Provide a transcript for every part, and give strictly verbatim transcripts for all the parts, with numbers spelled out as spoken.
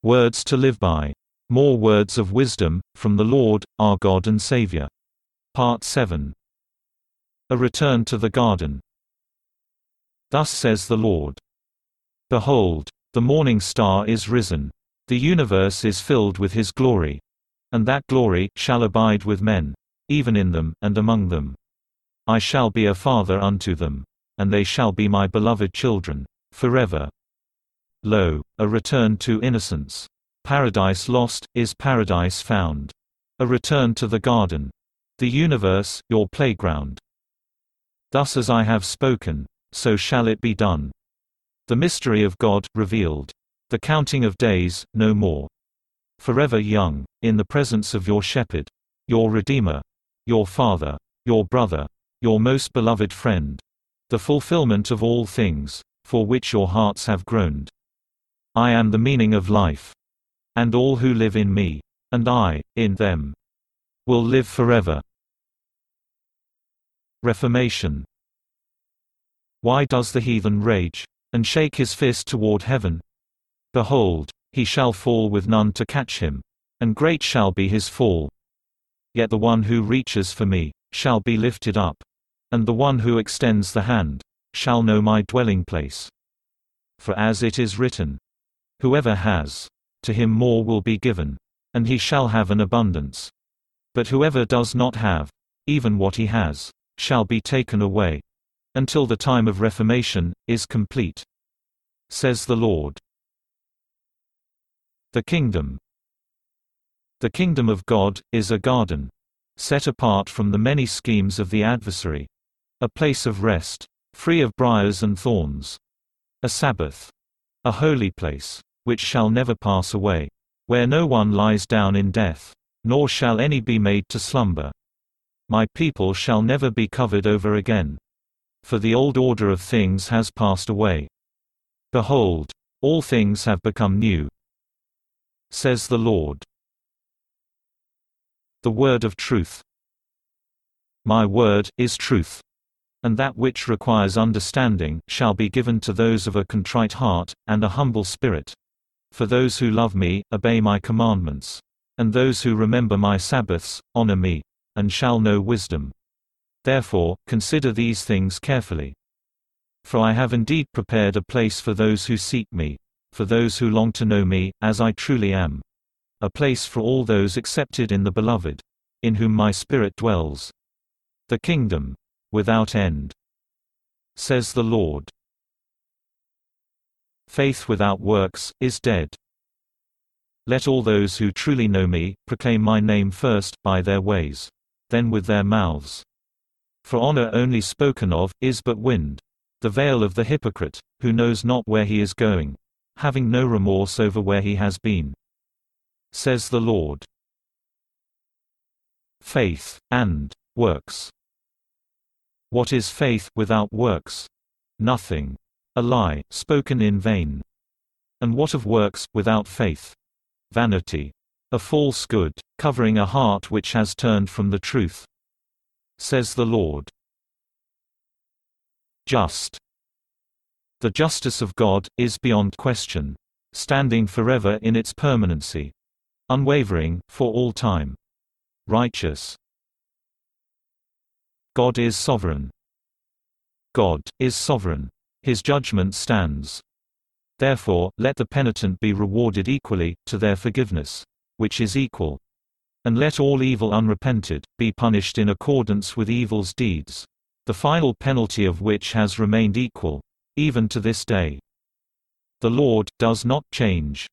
Words to live by. More words of wisdom, from the Lord, our God and Savior. Part seven. A return to the garden. Thus says the Lord. Behold, the morning star is risen. The universe is filled with his glory. And that glory shall abide with men, even in them, and among them. I shall be a father unto them, and they shall be my beloved children, forever. Lo, a return to innocence. Paradise lost, is paradise found. A return to the garden. The universe, your playground. Thus as I have spoken, so shall it be done. The mystery of God, revealed. The counting of days, no more. Forever young, in the presence of your shepherd, your Redeemer, your Father, your brother, your most beloved friend. The fulfillment of all things, for which your hearts have groaned. I am the meaning of life. And all who live in me, and I, in them, will live forever. Reformation. Why does the heathen rage, and shake his fist toward heaven? Behold, he shall fall with none to catch him, and great shall be his fall. Yet the one who reaches for me, shall be lifted up, and the one who extends the hand, shall know my dwelling place. For as it is written, whoever has, to him more will be given, and he shall have an abundance. But whoever does not have, even what he has, shall be taken away, until the time of reformation is complete. Says the Lord. The Kingdom. The kingdom of God is a garden, set apart from the many schemes of the adversary. A place of rest, free of briars and thorns. A Sabbath. A holy place, which shall never pass away, where no one lies down in death, nor shall any be made to slumber. My people shall never be covered over again. For the old order of things has passed away. Behold, all things have become new. Says the Lord. The word of truth. My word is truth. And that which requires understanding shall be given to those of a contrite heart, and a humble spirit. For those who love me, obey my commandments. And those who remember my Sabbaths, honor me, and shall know wisdom. Therefore, consider these things carefully. For I have indeed prepared a place for those who seek me, for those who long to know me, as I truly am. A place for all those accepted in the Beloved, in whom my Spirit dwells. The kingdom, without end. Says the Lord. Faith without works is dead. Let all those who truly know me, proclaim my name first, by their ways, then with their mouths. For honor only spoken of, is but wind. The veil of the hypocrite, who knows not where he is going, having no remorse over where he has been. Says the Lord. Faith, and works. What is faith without works? Nothing. A lie, spoken in vain. And what of works, without faith? Vanity. A false good, covering a heart which has turned from the truth. Says the Lord. Just. The justice of God is beyond question, standing forever in its permanency, unwavering, for all time. Righteous. God is sovereign. God is sovereign. His judgment stands. Therefore, let the penitent be rewarded equally, to their forgiveness, which is equal. And let all evil unrepented, be punished in accordance with evil's deeds, the final penalty of which has remained equal, even to this day. The Lord does not change.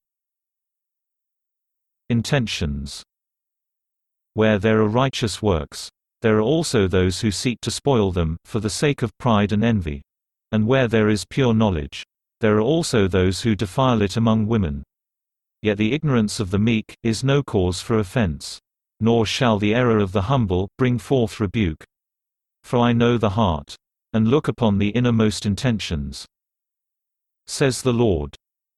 Intentions. Where there are righteous works, there are also those who seek to spoil them, for the sake of pride and envy. And where there is pure knowledge, there are also those who defile it among women. Yet the ignorance of the meek is no cause for offense, nor shall the error of the humble bring forth rebuke. For I know the heart, and look upon the innermost intentions. Says the Lord.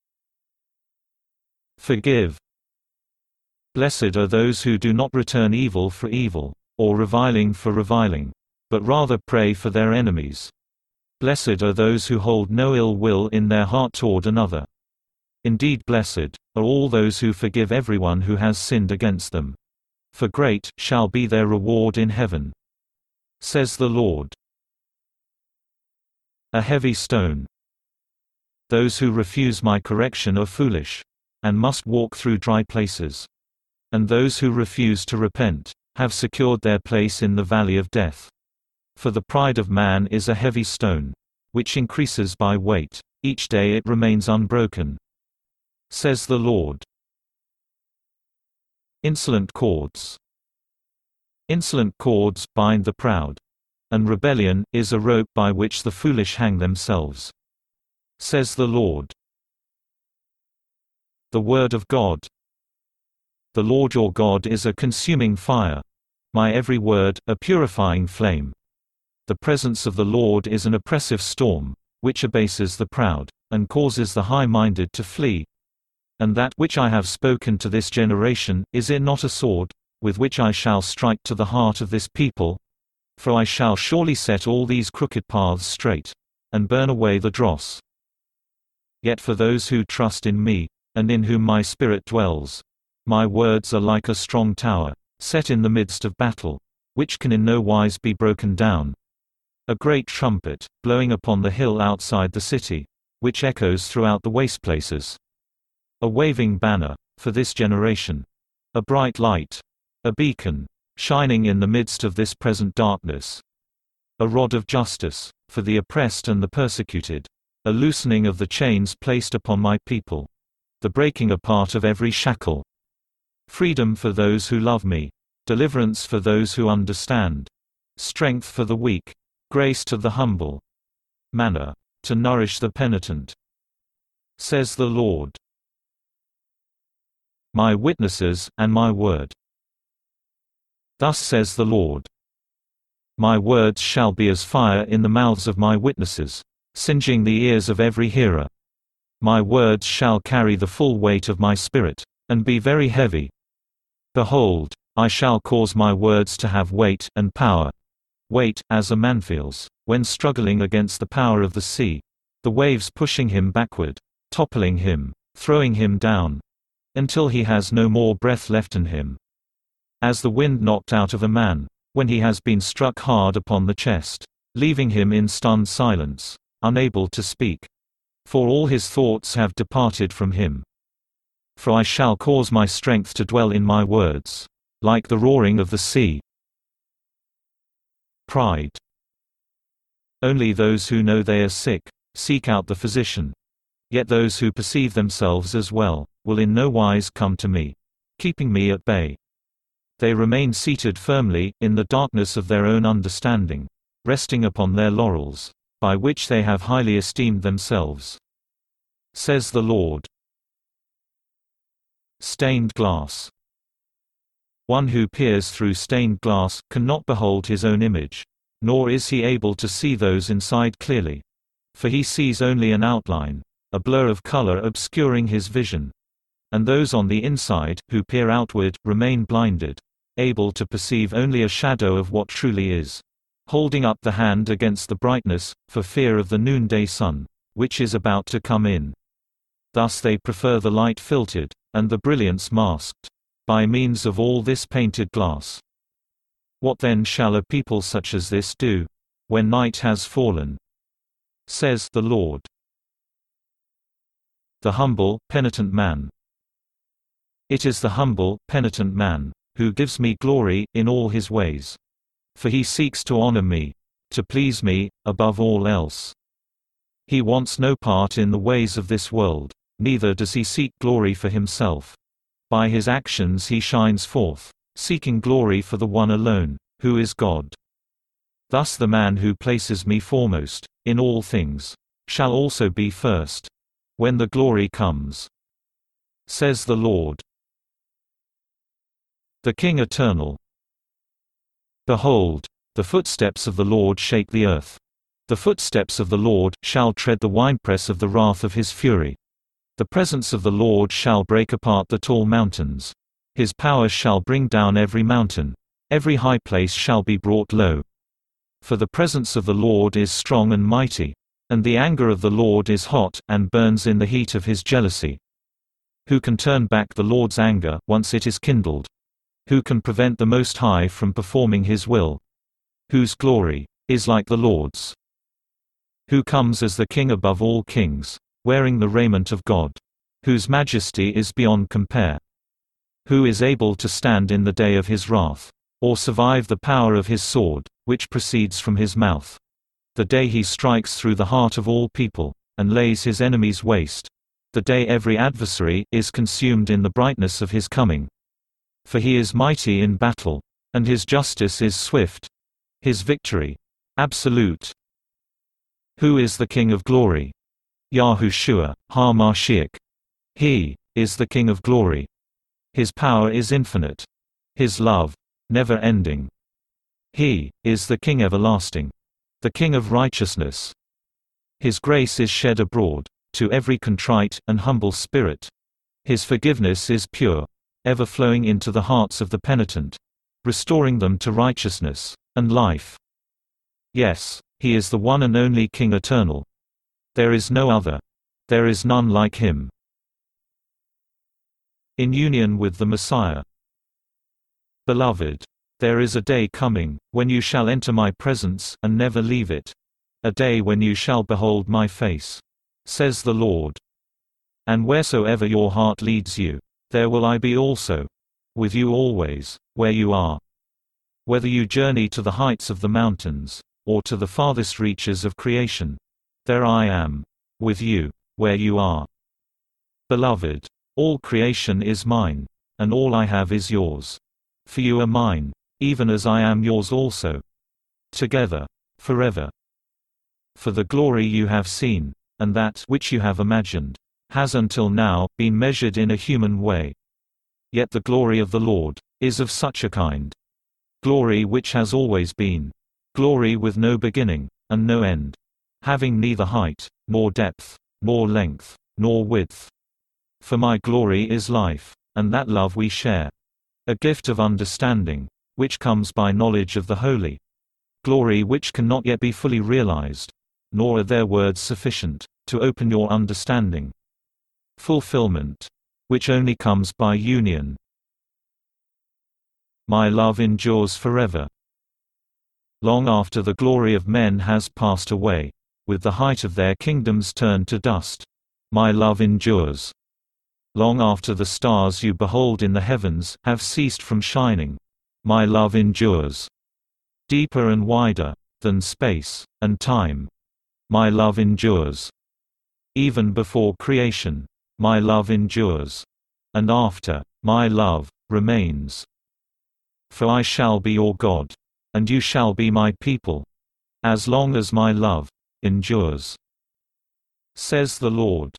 Forgive. Blessed are those who do not return evil for evil, or reviling for reviling, but rather pray for their enemies. Blessed are those who hold no ill will in their heart toward another. Indeed blessed are all those who forgive everyone who has sinned against them. For great shall be their reward in heaven. Says the Lord. A heavy stone. Those who refuse my correction are foolish, and must walk through dry places. And those who refuse to repent have secured their place in the valley of death. For the pride of man is a heavy stone, which increases by weight. Each day it remains unbroken. Says the Lord. Insolent cords. Insolent cords bind the proud, and rebellion is a rope by which the foolish hang themselves. Says the Lord. The word of God. The Lord your God is a consuming fire. My every word, a purifying flame. The presence of the Lord is an oppressive storm, which abases the proud, and causes the high-minded to flee. And that which I have spoken to this generation, is it not a sword, with which I shall strike to the heart of this people? For I shall surely set all these crooked paths straight, and burn away the dross. Yet for those who trust in me, and in whom my spirit dwells, my words are like a strong tower, set in the midst of battle, which can in no wise be broken down. A great trumpet, blowing upon the hill outside the city, which echoes throughout the waste places. A waving banner, for this generation. A bright light. A beacon, shining in the midst of this present darkness. A rod of justice, for the oppressed and the persecuted. A loosening of the chains placed upon my people. The breaking apart of every shackle. Freedom for those who love me. Deliverance for those who understand. Strength for the weak. Grace to the humble. Manna, to nourish the penitent. Says the Lord. My witnesses, and my word. Thus says the Lord. My words shall be as fire in the mouths of my witnesses, singeing the ears of every hearer. My words shall carry the full weight of my spirit, and be very heavy. Behold, I shall cause my words to have weight and power. Weight, as a man feels, when struggling against the power of the sea. The waves pushing him backward, toppling him, throwing him down, until he has no more breath left in him. As the wind knocked out of a man, when he has been struck hard upon the chest, leaving him in stunned silence, unable to speak. For all his thoughts have departed from him. For I shall cause my strength to dwell in my words, like the roaring of the sea. Pride. Only those who know they are sick, seek out the physician. Yet those who perceive themselves as well, will in no wise come to me, keeping me at bay. They remain seated firmly, in the darkness of their own understanding, resting upon their laurels, by which they have highly esteemed themselves. Says the Lord. Stained glass. One who peers through stained glass cannot behold his own image, nor is he able to see those inside clearly. For he sees only an outline, a blur of color obscuring his vision. And those on the inside, who peer outward, remain blinded, able to perceive only a shadow of what truly is, holding up the hand against the brightness, for fear of the noonday sun, which is about to come in. Thus they prefer the light filtered, and the brilliance masked, by means of all this painted glass. What then shall a people such as this do, when night has fallen? Says the Lord. The humble, penitent man. It is the humble, penitent man, who gives me glory, in all his ways. For he seeks to honor me, to please me, above all else. He wants no part in the ways of this world, neither does he seek glory for himself. By his actions he shines forth, seeking glory for the one alone, who is God. Thus the man who places me foremost, in all things, shall also be first, when the glory comes. Says the Lord. The King Eternal. Behold, the footsteps of the Lord shake the earth. The footsteps of the Lord shall tread the winepress of the wrath of his fury. The presence of the Lord shall break apart the tall mountains. His power shall bring down every mountain. Every high place shall be brought low. For the presence of the Lord is strong and mighty, and the anger of the Lord is hot, and burns in the heat of his jealousy. Who can turn back the Lord's anger, once it is kindled? Who can prevent the Most High from performing His will? Whose glory is like the Lord's? Who comes as the King above all kings, wearing the raiment of God? Whose majesty is beyond compare? Who is able to stand in the day of His wrath, or survive the power of His sword, which proceeds from His mouth? The day He strikes through the heart of all people, and lays His enemies waste. The day every adversary is consumed in the brightness of His coming. For He is mighty in battle, and His justice is swift. His victory absolute. Who is the King of glory? Yahushua HaMashiach. He is the King of glory. His power is infinite. His love never-ending. He is the King everlasting, the King of righteousness. His grace is shed abroad to every contrite and humble spirit. His forgiveness is pure, ever flowing into the hearts of the penitent, restoring them to righteousness and life. Yes, He is the one and only King eternal. There is no other. There is none like Him. In union with the Messiah. Beloved, there is a day coming, when you shall enter my presence, and never leave it. A day when you shall behold my face, says the Lord. And wheresoever your heart leads you, there will I be also. With you always, where you are. Whether you journey to the heights of the mountains, or to the farthest reaches of creation, there I am, with you, where you are. Beloved, all creation is mine, and all I have is yours. For you are mine, even as I am yours also. Together, forever. For the glory you have seen, and that which you have imagined, has until now been measured in a human way. Yet the glory of the Lord is of such a kind. Glory which has always been. Glory with no beginning, and no end. Having neither height, nor depth, nor length, nor width. For my glory is life, and that love we share. A gift of understanding, which comes by knowledge of the Holy. Glory which cannot yet be fully realized, nor are there words sufficient to open your understanding. Fulfillment, which only comes by union. My love endures forever. Long after the glory of men has passed away, with the height of their kingdoms turned to dust, my love endures. Long after the stars you behold in the heavens have ceased from shining, my love endures. Deeper and wider than space and time, my love endures. Even before creation, my love endures. And after, my love remains. For I shall be your God, and you shall be my people, as long as my love endures, says the Lord.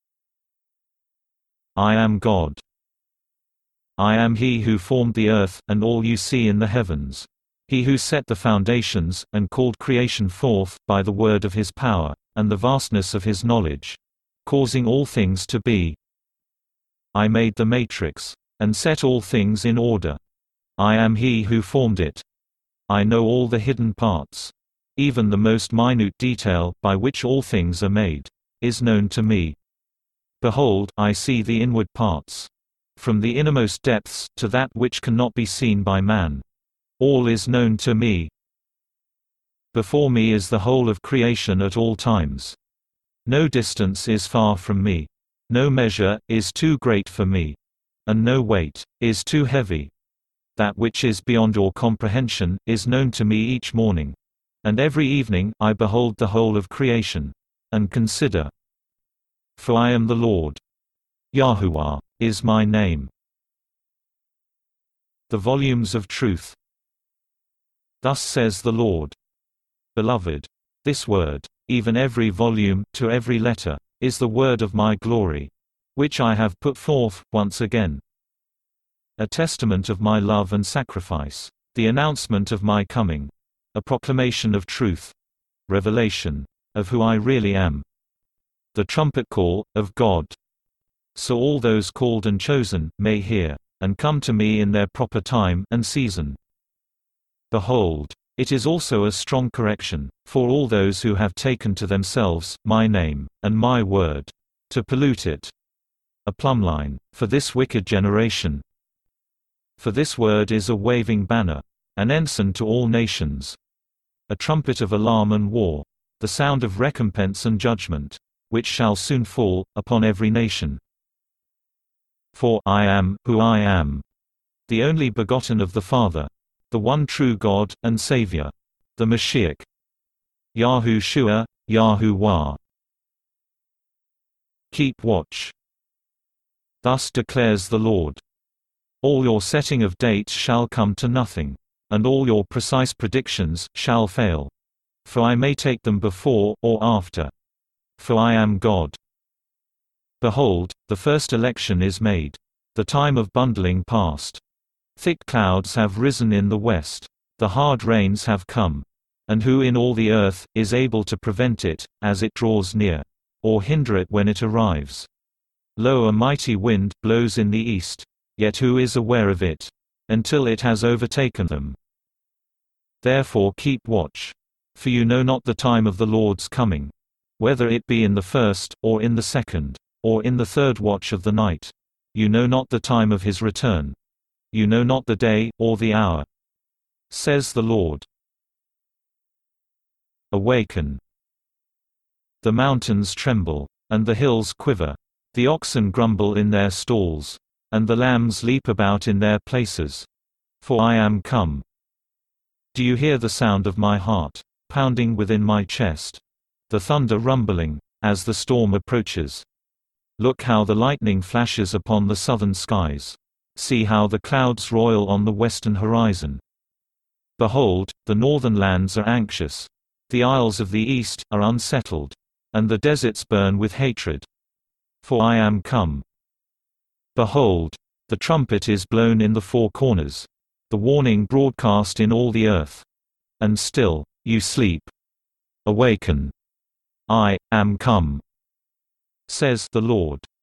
I am God. I am He who formed the earth and all you see in the heavens. He who set the foundations, and called creation forth by the word of His power, and the vastness of His knowledge, causing all things to be. I made the matrix, and set all things in order. I am He who formed it. I know all the hidden parts. Even the most minute detail, by which all things are made, is known to me. Behold, I see the inward parts. From the innermost depths to that which cannot be seen by man. All is known to me. Before me is the whole of creation at all times. No distance is far from me. No measure is too great for me. And no weight is too heavy. That which is beyond your comprehension is known to me each morning. And every evening I behold the whole of creation, and consider. For I am the Lord. Yahuwah is my name. The volumes of truth. Thus says the Lord. Beloved, this word, even every volume, to every letter, is the word of my glory, which I have put forth, once again. A testament of my love and sacrifice, the announcement of my coming, a proclamation of truth, revelation, of who I really am. The trumpet call, of God. So all those called and chosen, may hear, and come to me in their proper time and season. Behold, it is also a strong correction, for all those who have taken to themselves my name, and my word, to pollute it. a plumbline, for this wicked generation. For this word is a waving banner, an ensign to all nations, a trumpet of alarm and war, the sound of recompense and judgment, which shall soon fall upon every nation. For I am who I am, the only begotten of the Father, the one true God and Savior, the Mashiach, Yahushua, Yahuwah. Keep watch. Thus declares the Lord. All your setting of dates shall come to nothing, and all your precise predictions shall fail. For I may take them before or after. For I am God. Behold, the first election is made. The time of bundling past. Thick clouds have risen in the west. The hard rains have come. And who in all the earth is able to prevent it, as it draws near, or hinder it when it arrives? Lo, a mighty wind blows in the east, yet who is aware of it, until it has overtaken them? Therefore keep watch. For you know not the time of the Lord's coming, whether it be in the first, or in the second, or in the third watch of the night. You know not the time of his return. You know not the day, or the hour, says the Lord. Awaken. The mountains tremble, and the hills quiver. The oxen grumble in their stalls, and the lambs leap about in their places. For I am come. Do you hear the sound of my heart, pounding within my chest? The thunder rumbling, as the storm approaches. Look how the lightning flashes upon the southern skies. See how the clouds roil on the western horizon. Behold, the northern lands are anxious. The isles of the east are unsettled, and the deserts burn with hatred. For I am come. Behold, the trumpet is blown in the four corners, the warning broadcast in all the earth. And still, you sleep. Awaken. I am come, says the Lord.